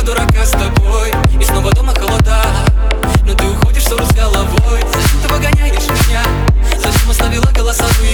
дурака с тобой. И снова дома холода, но ты уходишь ссору с головой. Зачем ты выгоняешь меня? Зачем оставила голосовую?